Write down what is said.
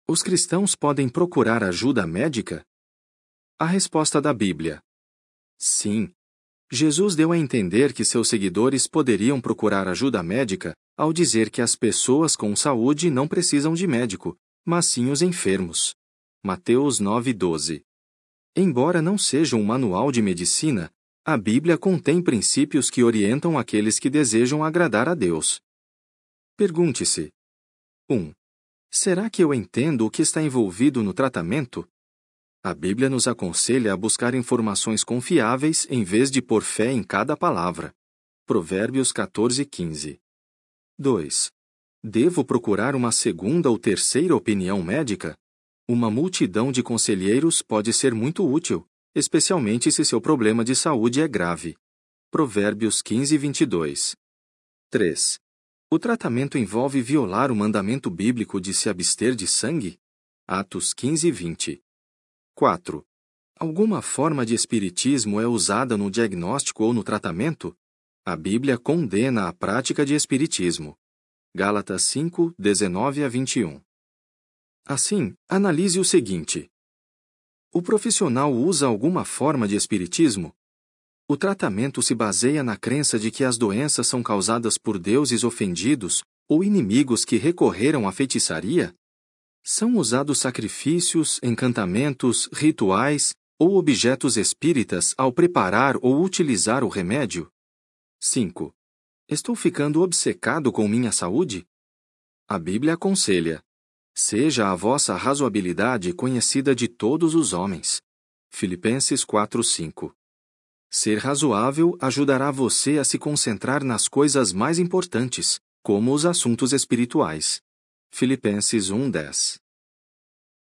Os cristãos podem procurar ajuda médica? A resposta da Bíblia: sim. Jesus deu a entender que seus seguidores poderiam procurar ajuda médica ao dizer que as pessoas com saúde não precisam de médico, mas sim os enfermos. Mateus 9:12. Embora não seja um manual de medicina, a Bíblia contém princípios que orientam aqueles que desejam agradar a Deus. Pergunte-se: 1. Será que eu entendo o que está envolvido no tratamento? A Bíblia nos aconselha a buscar informações confiáveis em vez de pôr fé em cada palavra. Provérbios 14:15. 2. Devo procurar uma segunda ou terceira opinião médica? Uma multidão de conselheiros pode ser muito útil, especialmente se seu problema de saúde é grave. Provérbios 15:22. 3. O tratamento envolve violar o mandamento bíblico de se abster de sangue? Atos 15:20. 4. Alguma forma de espiritismo é usada no diagnóstico ou no tratamento? A Bíblia condena a prática de espiritismo. Gálatas 5:19-21. Assim, analise o seguinte: o profissional usa alguma forma de espiritismo? O tratamento se baseia na crença de que as doenças são causadas por deuses ofendidos ou inimigos que recorreram à feitiçaria? São usados sacrifícios, encantamentos, rituais ou objetos espíritas ao preparar ou utilizar o remédio? 5. Estou ficando obcecado com minha saúde? A Bíblia aconselha: seja a vossa razoabilidade conhecida de todos os homens. Filipenses 4:5. Ser razoável ajudará você a se concentrar nas coisas mais importantes, como os assuntos espirituais. Filipenses 1:10.